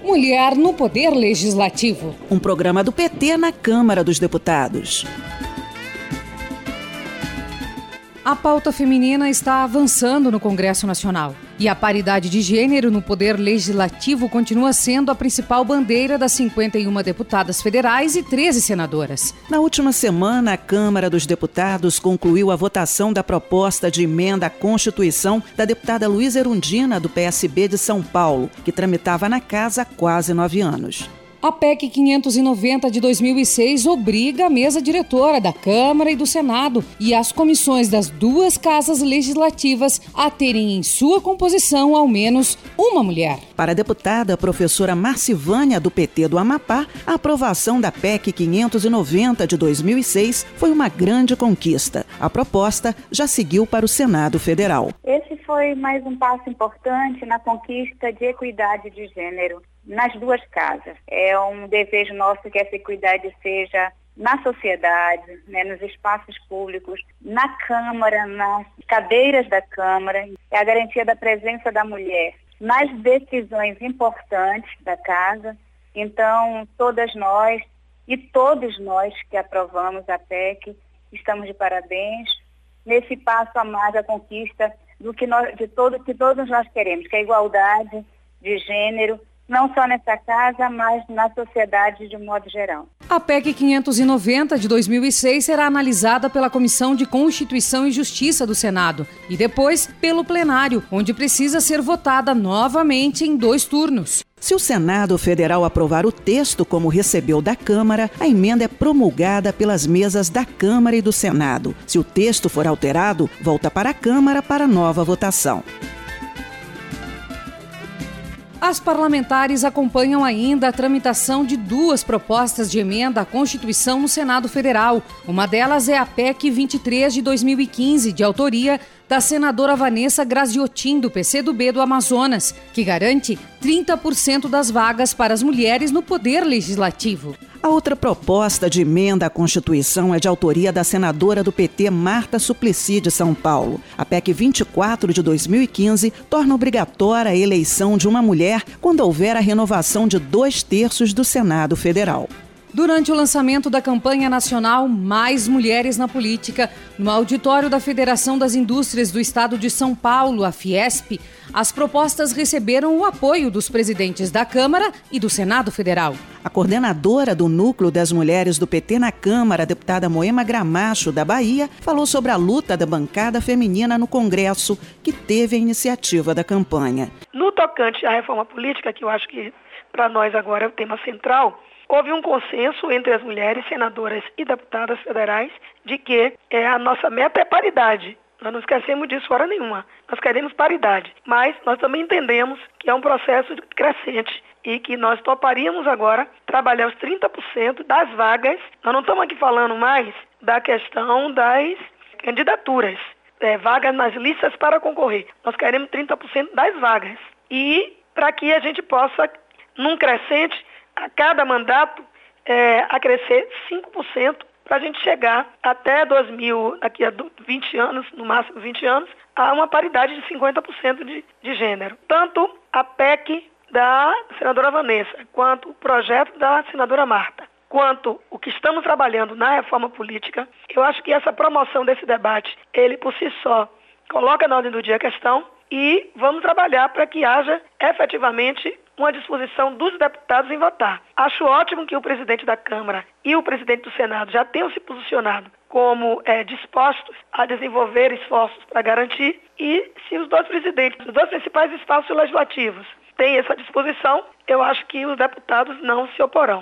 Mulher no Poder Legislativo. Um programa do PT na Câmara dos Deputados. A pauta feminina está avançando no Congresso Nacional. E a paridade de gênero no Poder Legislativo continua sendo a principal bandeira das 51 deputadas federais e 13 senadoras. Na última semana, a Câmara dos Deputados concluiu a votação da proposta de emenda à Constituição da deputada Luísa Erundina, do PSB de São Paulo, que tramitava na casa há quase 9 anos. A PEC 590 de 2006 obriga a mesa diretora da Câmara e do Senado e as comissões das duas casas legislativas a terem em sua composição ao menos uma mulher. Para a deputada professora Marcivânia, do PT do Amapá, a aprovação da PEC 590 de 2006 foi uma grande conquista. A proposta já seguiu para o Senado Federal. Esse foi mais um passo importante na conquista de equidade de gênero nas duas casas. É um desejo nosso que essa equidade seja na sociedade, nos espaços públicos, na Câmara, nas cadeiras da Câmara. É a garantia da presença da mulher nas decisões importantes da casa. Então, todas nós e todos nós que aprovamos a PEC, estamos de parabéns nesse passo a mais da conquista que todos nós queremos, que é a igualdade de gênero, não só nessa casa, mas na sociedade de um modo geral. A PEC 590 de 2006 será analisada pela Comissão de Constituição e Justiça do Senado e depois pelo plenário, onde precisa ser votada novamente em 2 turnos. Se o Senado Federal aprovar o texto como recebeu da Câmara, a emenda é promulgada pelas mesas da Câmara e do Senado. Se o texto for alterado, volta para a Câmara para nova votação. As parlamentares acompanham ainda a tramitação de 2 propostas de emenda à Constituição no Senado Federal. Uma delas é a PEC 23 de 2015, de autoria da senadora Vanessa Graziotin, do PCdoB do Amazonas, que garante 30% das vagas para as mulheres no Poder Legislativo. A outra proposta de emenda à Constituição é de autoria da senadora do PT, Marta Suplicy, de São Paulo. A PEC 24 de 2015 torna obrigatória a eleição de uma mulher quando houver a renovação de 2/3 do Senado Federal. Durante o lançamento da campanha nacional Mais Mulheres na Política, no auditório da Federação das Indústrias do Estado de São Paulo, a Fiesp, as propostas receberam o apoio dos presidentes da Câmara e do Senado Federal. A coordenadora do Núcleo das Mulheres do PT na Câmara, a deputada Moema Gramacho, da Bahia, falou sobre a luta da bancada feminina no Congresso, que teve a iniciativa da campanha. No tocante à reforma política, que eu acho que para nós agora é o tema central, houve um consenso entre as mulheres senadoras e deputadas federais de que a nossa meta é paridade. Nós não esquecemos disso hora nenhuma. Nós queremos paridade. Mas nós também entendemos que é um processo crescente e que nós toparíamos agora trabalhar os 30% das vagas. Nós não estamos aqui falando mais da questão das candidaturas, vagas nas listas para concorrer. Nós queremos 30% das vagas. E para que a gente possa, num crescente, a cada mandato, a crescer 5%, para a gente chegar até 2000, daqui a 20 anos, no máximo 20 anos, a uma paridade de 50% de gênero. Tanto a PEC da senadora Vanessa, quanto o projeto da senadora Marta, quanto o que estamos trabalhando na reforma política, eu acho que essa promoção desse debate, ele por si só, coloca na ordem do dia a questão e vamos trabalhar para que haja efetivamente uma disposição dos deputados em votar. Acho ótimo que o presidente da Câmara e o presidente do Senado já tenham se posicionado como dispostos a desenvolver esforços para garantir, e se os 2 presidentes dos 2 principais espaços legislativos têm essa disposição, eu acho que os deputados não se oporão.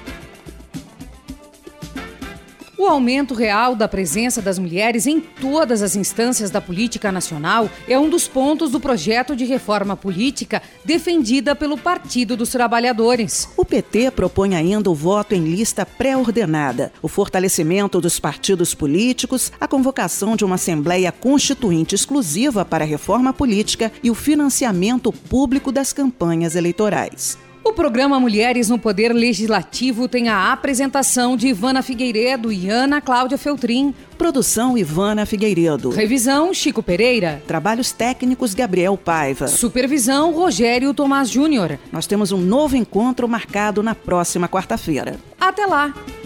O aumento real da presença das mulheres em todas as instâncias da política nacional é um dos pontos do projeto de reforma política defendida pelo Partido dos Trabalhadores. O PT propõe ainda o voto em lista pré-ordenada, o fortalecimento dos partidos políticos, a convocação de uma Assembleia Constituinte exclusiva para a reforma política e o financiamento público das campanhas eleitorais. O O programa Mulheres no Poder Legislativo tem a apresentação de Ivana Figueiredo e Ana Cláudia Feltrin. Produção Ivana Figueiredo. Revisão Chico Pereira. Trabalhos técnicos Gabriel Paiva. Supervisão Rogério Tomás Júnior. Nós temos um novo encontro marcado na próxima quarta-feira. Até lá!